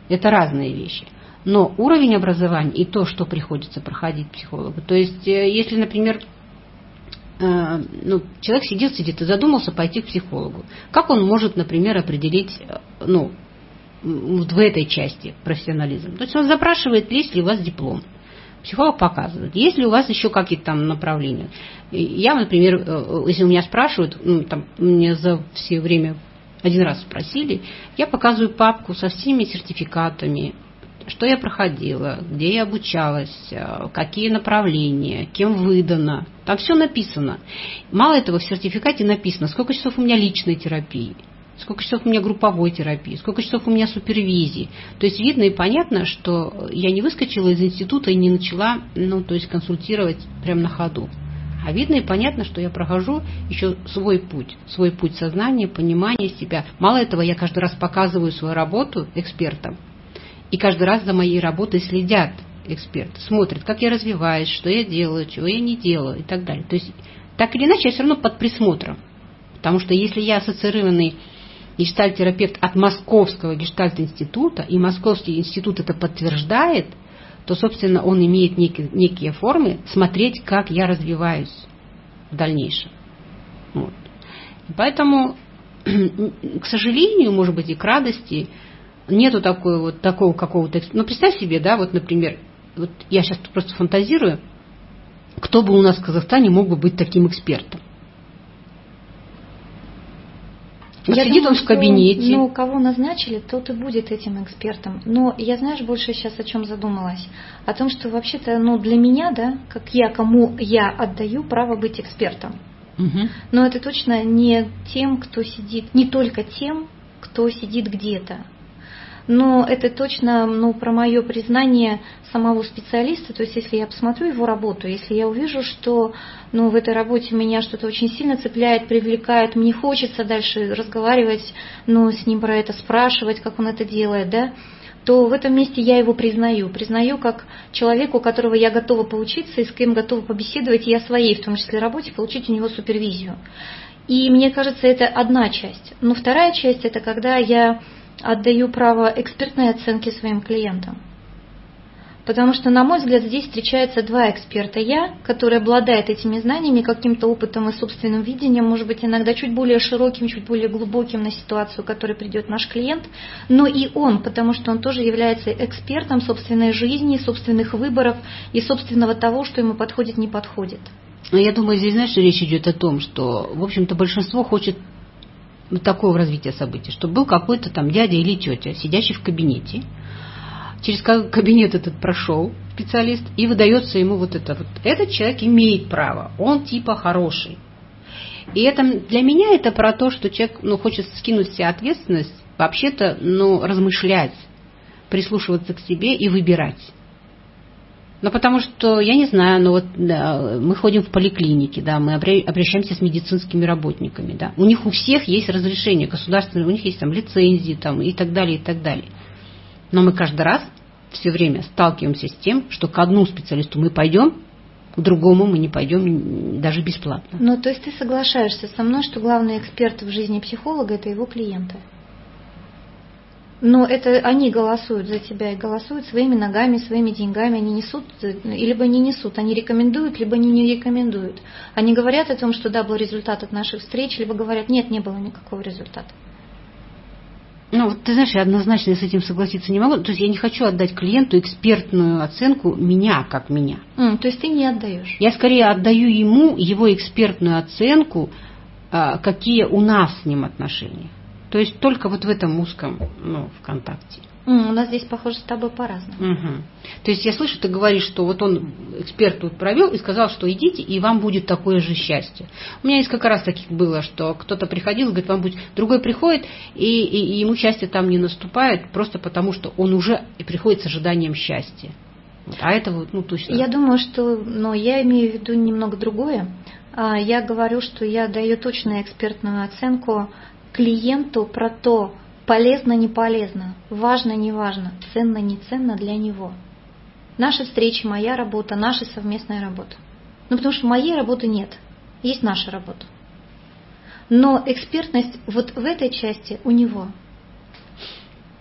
Это разные вещи. Но уровень образования и то, что приходится проходить психологу. То есть, если, например, ну, человек сидит, сидит и задумался пойти к психологу, как он может, например, определить, ну, в этой части профессионализм? То есть он запрашивает, есть ли у вас диплом. Психолог показывает, есть ли у вас еще какие-то там направления. Я, например, если у меня спрашивают, ну, там, мне за все время один раз спросили, я показываю папку со всеми сертификатами, что я проходила, где я обучалась, какие направления, кем выдано. Там все написано. Мало этого, в сертификате написано, сколько часов у меня личной терапии, сколько часов у меня групповой терапии, сколько часов у меня супервизии. То есть видно и понятно, что я не выскочила из института и не начала, ну, то есть консультировать прямо на ходу. А видно и понятно, что я прохожу еще свой путь, свой путь сознания, понимания себя. Мало этого, я каждый раз показываю свою работу экспертам. И каждый раз за моей работой следят эксперты, смотрят, как я развиваюсь, что я делаю, чего я не делаю и так далее. То есть так или иначе я все равно под присмотром. Потому что если я ассоциированный гештальт-терапевт от Московского гештальт-института, и Московский институт это подтверждает, то, собственно, он имеет некие, некие формы смотреть, как я развиваюсь в дальнейшем. Вот. И поэтому, к сожалению, может быть, и к радости, нету такой, вот, такого какого-то... Ну, представь себе, да, вот, например, вот я сейчас просто фантазирую, кто бы у нас в Казахстане мог бы быть таким экспертом. Вот я сидит думаю, он в кабинете. Что, ну, кого назначили, тот и будет этим экспертом. Но я, знаешь, больше сейчас о чем задумалась? О том, что вообще-то, ну, для меня, да, как я, кому я отдаю право быть экспертом. Угу. Но это точно не тем, кто сидит, не только тем, кто сидит где-то. Но это точно, ну, про мое признание самого специалиста. То есть, если я посмотрю его работу, если я увижу, что, ну, в этой работе меня что-то очень сильно цепляет, привлекает, мне хочется дальше разговаривать, ну, с ним про это, спрашивать, как он это делает, да, то в этом месте я его признаю. Признаю как человека, у которого я готова поучиться и с кем готова побеседовать, и о своей, в том числе, работе, получить у него супервизию. И мне кажется, это одна часть. Но вторая часть – это когда я отдаю право экспертной оценки своим клиентам. Потому что, на мой взгляд, здесь встречаются два эксперта. Я, который обладает этими знаниями, каким-то опытом и собственным видением, может быть, иногда чуть более широким, чуть более глубоким на ситуацию, к которой придет наш клиент, но и он, потому что он тоже является экспертом собственной жизни, собственных выборов и собственного того, что ему подходит, не подходит. Но я думаю, здесь, знаешь, речь идет о том, что, в общем-то, большинство хочет такого развития событий, чтобы был какой-то там дядя или тетя, сидящий в кабинете, через кабинет этот прошел специалист, и выдается ему вот это вот. Этот человек имеет право, он типа хороший. И это для меня это про то, что человек, ну, хочет скинуть себе ответственность, вообще-то, ну, размышлять, прислушиваться к себе и выбирать. Ну, потому что, я не знаю, ну вот да, мы ходим в поликлиники, да, мы обращаемся с медицинскими работниками, да. У них у всех есть разрешение государственное, у них есть там лицензии там, и так далее, и так далее. Но мы каждый раз все время сталкиваемся с тем, что к одному специалисту мы пойдем, к другому мы не пойдем даже бесплатно. Ну, то есть ты соглашаешься со мной, что главный эксперт в жизни психолога – это его клиенты? Но это они голосуют за тебя и голосуют своими ногами, своими деньгами. Они несут, либо не несут, они рекомендуют, либо они не рекомендуют. Они говорят о том, что да, был результат от наших встреч, либо говорят, нет, не было никакого результата. Ну, ты знаешь, я однозначно с этим согласиться не могу. То есть я не хочу отдать клиенту экспертную оценку меня, как меня. Mm, то есть ты не отдаешь? Я скорее отдаю ему его экспертную оценку, какие у нас с ним отношения. То есть только вот в этом узком, ну, в контакте. Mm, у нас здесь, похоже, с тобой по-разному. Угу. То есть я слышу, ты говоришь, что вот он эксперт тут провел и сказал, что идите, и вам будет такое же счастье. У меня несколько раз таких было, что кто-то приходил и говорит, вам будет... Другой приходит, и, и, и ему счастье там не наступает, просто потому что он уже приходит с ожиданием счастья. А это вот, ну, точно. Я думаю, что, но я имею в виду немного другое. Я говорю, что я даю точную экспертную оценку клиенту про то, полезно, не полезно, важно, не важно, ценно, не ценно для него. Наши встречи, моя работа, наша совместная работа. Ну, потому что моей работы нет, есть наша работа. Но экспертность вот в этой части у него.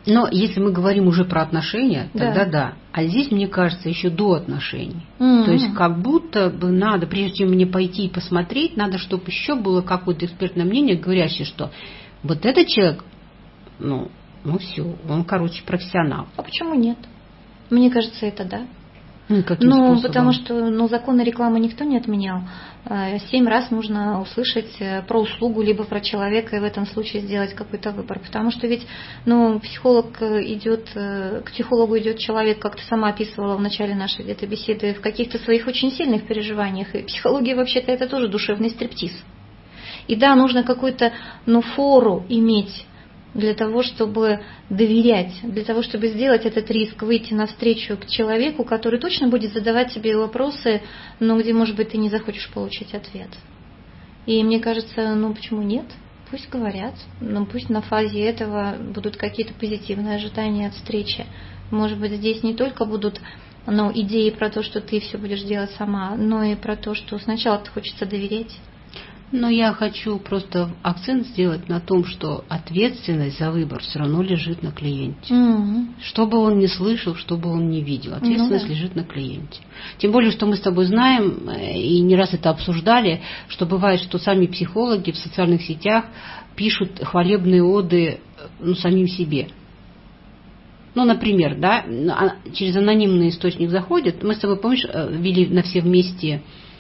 Но если мы говорим уже про отношения, тогда да. да. А здесь, мне кажется, еще до отношений. Mm-hmm. То есть как будто бы надо, прежде чем мне пойти и посмотреть, надо, чтобы еще было какое-то экспертное мнение, говорящее, что вот этот человек, ну, ну все, он, короче, профессионал. А почему нет? Мне кажется, это да. Ну, ну потому что ну, законы рекламы никто не отменял. Семь раз нужно услышать про услугу, либо про человека, и в этом случае сделать какой-то выбор. Потому что ведь ну, психолог идет, к психологу идет человек, как ты сама описывала в начале нашей где-то беседы, в каких-то своих очень сильных переживаниях. И психология вообще-то это тоже душевный стриптиз. И да, нужно какую-то ну, фору иметь для того, чтобы доверять, для того, чтобы сделать этот риск, выйти навстречу к человеку, который точно будет задавать тебе вопросы, но где, может быть, ты не захочешь получить ответ. И мне кажется, ну почему нет? Пусть говорят, но пусть на фазе этого будут какие-то позитивные ожидания от встречи. Может быть, здесь не только будут ну, идеи про то, что ты все будешь делать сама, но и про то, что сначала хочется доверять. Но я хочу просто акцент сделать на том, что ответственность за выбор все равно лежит на клиенте. Mm-hmm. Что бы он ни слышал, что бы он ни видел, ответственность ну, да. лежит на клиенте. Тем более, что мы с тобой знаем, и не раз это обсуждали, что бывает, что сами психологи в социальных сетях пишут хвалебные оды ну, самим себе. Ну, например, да, через анонимный источник заходят. Мы с тобой, помнишь, вели на все вместе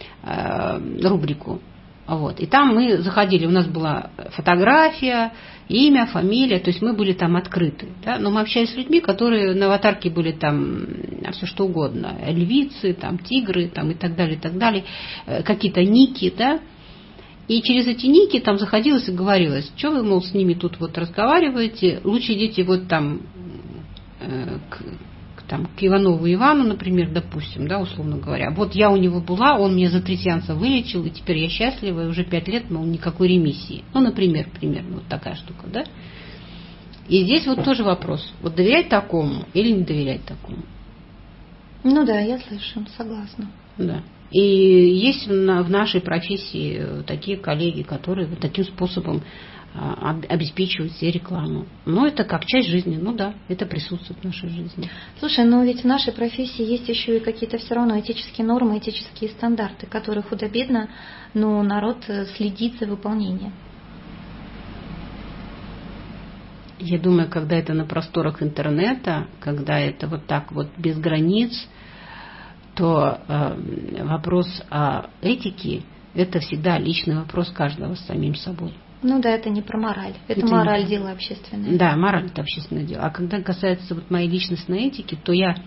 рубрику. Вот. И там мы заходили, у нас была фотография, имя, фамилия, то есть мы были там открыты. Да? Но мы общались с людьми, которые на аватарке были там все что угодно. Львицы, там, тигры там, и так далее, и так далее. Какие-то ники, да. И через эти ники там заходилось и говорилось, что вы, мол, с ними тут вот разговариваете, лучше идите вот там э, к Там, к Иванову Ивану, например, допустим, да, условно говоря. Вот я у него была, он меня за три сеанса вылечил, и теперь я счастлива, и уже пять лет, мол, никакой ремиссии. Ну, например, примерно вот такая штука, да. И здесь вот тоже вопрос, вот доверять такому или не доверять такому? Ну да, я слышу, согласна. Да. И есть в нашей профессии такие коллеги, которые вот таким способом обеспечивают себе рекламу. Но это как часть жизни, ну да, это присутствует в нашей жизни. Слушай, но ведь в нашей профессии есть еще и какие-то все равно этические нормы, этические стандарты, которые худо-бедно, но народ следит за выполнением. Я думаю, когда это на просторах интернета, когда это вот так вот без границ, то э, вопрос о этике – это всегда личный вопрос каждого с самим собой. Ну да, это не про мораль. Это, это мораль не... дело общественное. Да, мораль это общественное дело. А когда касается вот моей личностной этики, то я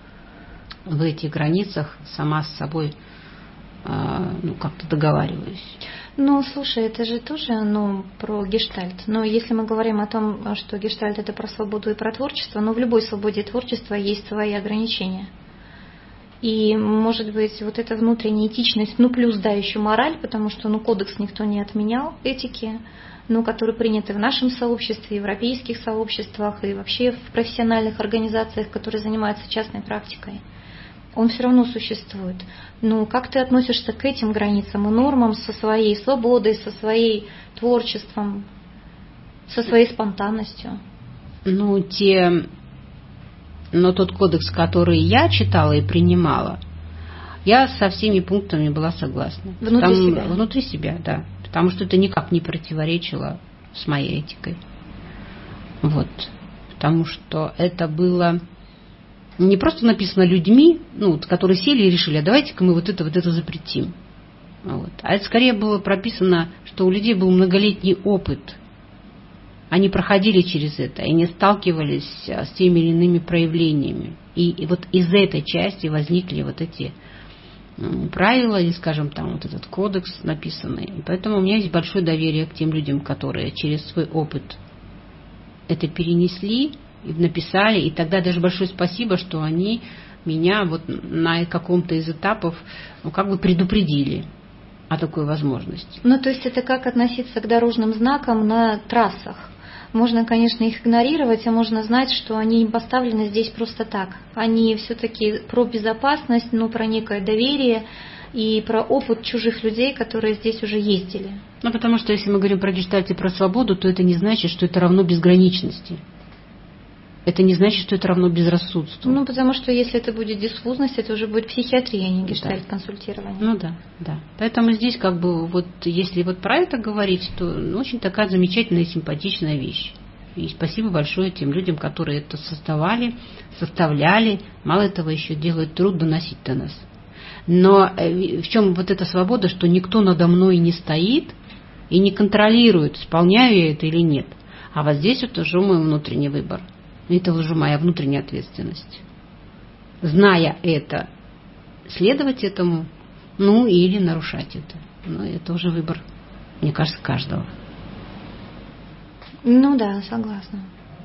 в этих границах сама с собой э, ну, как-то договариваюсь. Ну, слушай, это же тоже ну, про гештальт. Но если мы говорим о том, что гештальт это про свободу и про творчество, но в любой свободе творчества есть свои ограничения. И, может быть, вот эта внутренняя этичность, ну, плюс, да, еще мораль, потому что, ну, кодекс никто не отменял этики, ну, который принят и в нашем сообществе, и в европейских сообществах, и вообще в профессиональных организациях, которые занимаются частной практикой. Он все равно существует. Ну, как ты относишься к этим границам и нормам со своей свободой, со своим творчеством, со своей спонтанностью? Ну, те... Но тот кодекс, который я читала и принимала, я со всеми пунктами была согласна. Внутри Там, себя? Внутри себя, да. Потому что это никак не противоречило с моей этикой. Вот. Потому что это было не просто написано людьми, ну, которые сели и решили, а давайте-ка мы вот это, вот это запретим. Вот. А это скорее было прописано, что у людей был многолетний опыт. Они проходили через это, и не сталкивались с теми или иными проявлениями. И, и вот из этой части возникли вот эти правила, или, скажем, там вот этот кодекс написанный. И поэтому у меня есть большое доверие к тем людям, которые через свой опыт это перенесли, и написали. И тогда даже большое спасибо, что они меня вот на каком-то из этапов ну, как бы предупредили о такой возможности. Ну, то есть это как относиться к дорожным знакам на трассах. Можно, конечно, их игнорировать, а можно знать, что они не поставлены здесь просто так. Они все-таки про безопасность, но про некое доверие и про опыт чужих людей, которые здесь уже ездили. Ну, потому что если мы говорим про гештальт и про свободу, то это не значит, что это равно безграничности. это не значит, что это равно безрассудству. Ну, потому что если это будет диффузность, это уже будет психиатрия, а не гештальт-консультирование. Ну да, да. Поэтому здесь как бы вот, если вот про это говорить, то ну, очень такая замечательная и симпатичная вещь. И спасибо большое тем людям, которые это создавали, составляли. Мало этого, еще делают труд доносить до нас. Но в чем вот эта свобода, что никто надо мной не стоит и не контролирует, исполняю я это или нет. А вот здесь вот уже мой внутренний выбор. Это уже моя внутренняя ответственность. Зная это, следовать этому, ну или нарушать это. Ну, это уже выбор, мне кажется, каждого. Ну да, согласна.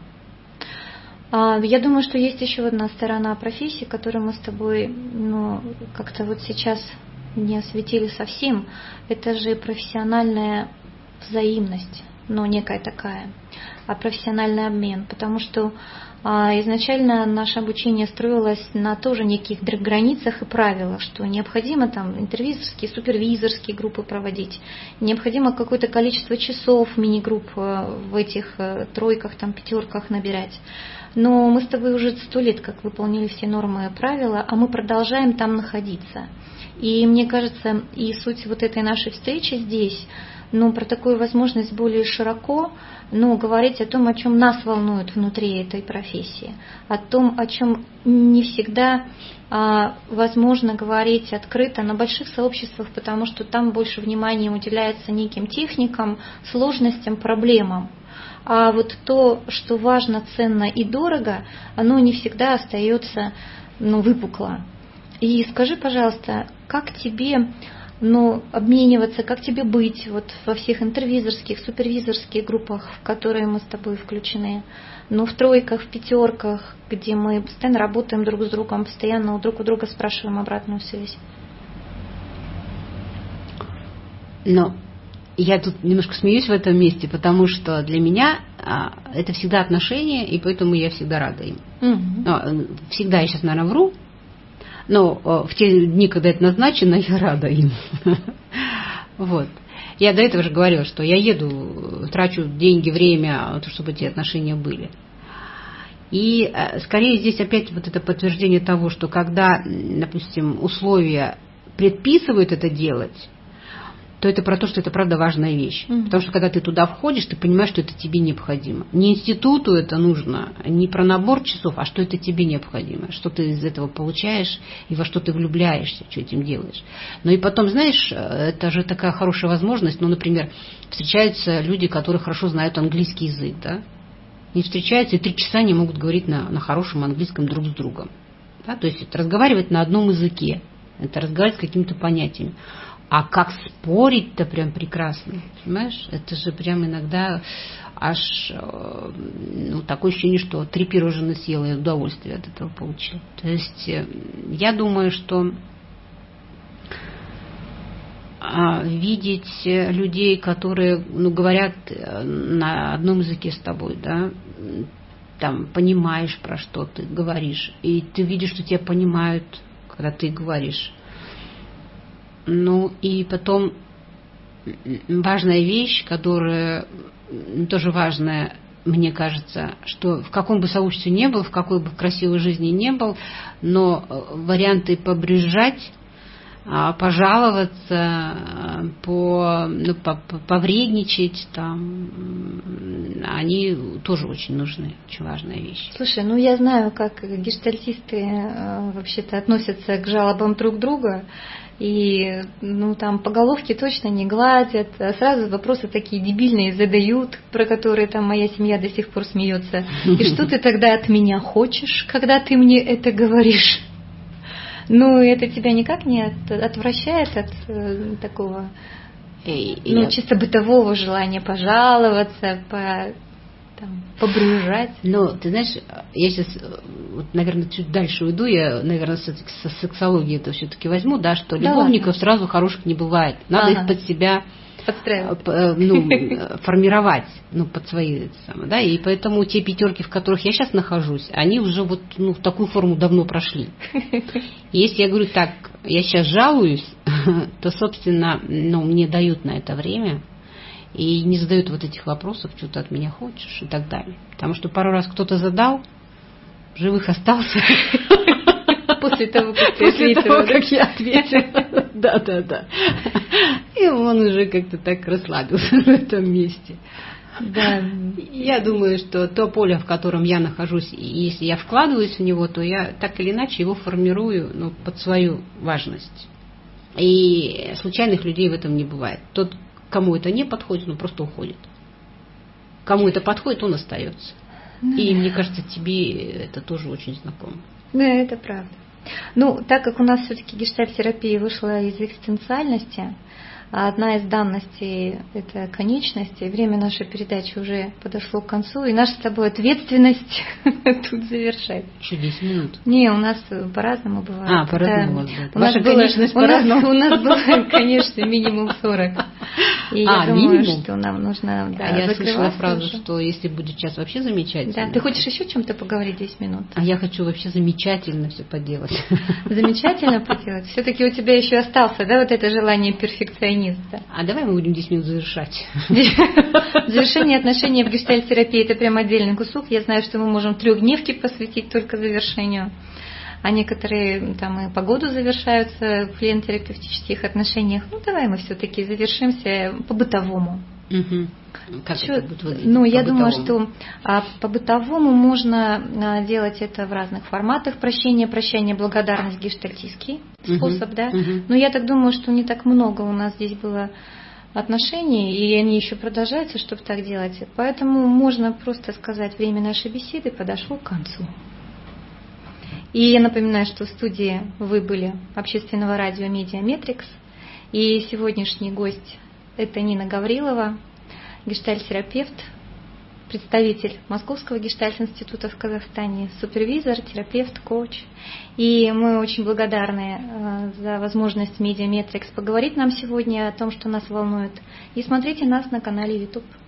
Я думаю, что есть еще одна сторона профессии, которую мы с тобой ну, как-то вот сейчас не осветили совсем. Это же профессиональная взаимность, ну некая такая, а профессиональный обмен. Потому что а, изначально наше обучение строилось на тоже неких границах и правилах, что необходимо там интервизорские, супервизорские группы проводить, необходимо какое-то количество часов мини-групп в этих тройках, там, пятерках набирать. Но мы с тобой уже сто лет как выполнили все нормы и правила, а мы продолжаем там находиться. И мне кажется, и суть вот этой нашей встречи здесь, ну, про такую возможность более широко, ну, говорить о том, о чем нас волнует внутри этой профессии, о том, о чем не всегда а, возможно говорить открыто на больших сообществах, потому что там больше внимания уделяется неким техникам, сложностям, проблемам. А вот то, что важно, ценно и дорого, оно не всегда остается ну, выпукло. И скажи, пожалуйста, как тебе ну, обмениваться, как тебе быть вот во всех интервизорских, супервизорских группах, в которые мы с тобой включены, ну, в тройках, в пятерках, где мы постоянно работаем друг с другом, постоянно друг у друга спрашиваем обратную связь? Но я тут немножко смеюсь в этом месте, потому что для меня а, это всегда отношения, и поэтому я всегда рада им. Угу. Но, всегда, я сейчас, наверное, вру, но в те дни, когда это назначено, я рада им. Вот. Я до этого уже говорила, что я еду, трачу деньги, время, чтобы эти отношения были. И скорее здесь опять вот это подтверждение того, что когда, допустим, условия предписывают это делать, то это про то, что это правда важная вещь. Mm-hmm. Потому что когда ты туда входишь, ты понимаешь, что это тебе необходимо. Не институту это нужно, не про набор часов, а что это тебе необходимо, что ты из этого получаешь и во что ты влюбляешься, что этим делаешь. Ну и потом, знаешь, это же такая хорошая возможность, ну, например, встречаются люди, которые хорошо знают английский язык, да, они встречаются и три часа не могут говорить на, на хорошем английском друг с другом. Да? То есть это разговаривать на одном языке, это разговаривать с какими-то понятиями. А как спорить-то прям прекрасно, понимаешь? Это же прям иногда аж ну, такое ощущение, что три пирожные съела и удовольствие от этого получила. То есть я думаю, что видеть людей, которые ну, говорят на одном языке с тобой, да, там понимаешь, про что ты говоришь, и ты видишь, что тебя понимают, когда ты говоришь. Ну и потом важная вещь, которая тоже важная, мне кажется, что в каком бы сообществе ни был, в какой бы красивой жизни ни был, но варианты побрюзжать, пожаловаться, по, ну, повредничать, там, они тоже очень нужны, очень важная вещь. Слушай, ну я знаю, как гештальтисты вообще-то относятся к жалобам друг друга. И ну, там по головке точно не гладят, а сразу вопросы такие дебильные задают, про которые там моя семья до сих пор смеется. И что ты тогда от меня хочешь, когда ты мне это говоришь? Ну, это тебя никак не от, отвращает от э, такого и, ну, и чисто бытового желания пожаловаться, по, там, побрюзжать? Ну, ты знаешь, я сейчас, вот, наверное, чуть дальше уйду, я, наверное, со, со сексологии это все-таки возьму, да, что да любовников ладно. Сразу хороших не бывает. Надо ага. их под себя ну, формировать, ну, под свои, да, и поэтому те пятерки, в которых я сейчас нахожусь, они уже вот ну, в такую форму давно прошли. И если я говорю так, я сейчас жалуюсь, то, собственно, ну, мне дают на это время и не задают вот этих вопросов, что ты от меня хочешь и так далее. Потому что пару раз кто-то задал, живых остался. После того, как ты После ответила. того, как я ответила. Да, да, да. И он уже как-то так расслабился в этом месте. Да. Я думаю, что то поле, в котором я нахожусь, и если я вкладываюсь в него, то я так или иначе его формирую, ну, под свою важность. И случайных людей в этом не бывает. Тот, кому это не подходит, он просто уходит. Кому это подходит, он остается. Да. И мне кажется, тебе это тоже очень знакомо. Да, это правда. Ну, так как у нас все-таки гештальт-терапия вышла из экзистенциальности, а одна из данностей – это конечность, и время нашей передачи уже подошло к концу, и наша с тобой ответственность тут завершать. Еще десять минут. Не, у нас по-разному бывает. А, по-разному. У нас Ваша было, конечность у нас, по-разному. у нас было, конечно, минимум сорок. И а, я думаю, минимум? что нам нужно да, а я слышала фразу, уже. Что если будет час вообще замечательно. Да, ты хочешь еще о чем-то поговорить десять минут? А я хочу вообще замечательно все поделать. Замечательно поделать? Все-таки у тебя еще остался, да, вот это желание перфекциониста? А давай мы будем десять минут завершать. Завершение отношений в гештальт-терапии – это прям отдельный кусок. Я знаю, что мы можем трехдневки посвятить только завершению. А некоторые там и по году завершаются в клиент-терапевтических отношениях. Ну, давай мы все-таки завершимся по-бытовому. Угу. Как Что, это будет выглядеть? Ну, я думаю, что а, по-бытовому можно а, делать это в разных форматах. Прощение, прощание, благодарность, гештальтистский uh-huh, способ, да. Uh-huh. Но я так думаю, что не так много у нас здесь было отношений, и они еще продолжаются, чтобы так делать. Поэтому можно просто сказать, время нашей беседы подошло к концу. И я напоминаю, что в студии вы были общественного радио Медиаметрикс, и сегодняшний гость – это Нина Гаврилова, гештальт-терапевт, представитель Московского гештальт-института в Казахстане, супервизор, терапевт, коуч. И мы очень благодарны за возможность Медиаметрикс поговорить нам сегодня о том, что нас волнует. И смотрите нас на канале YouTube.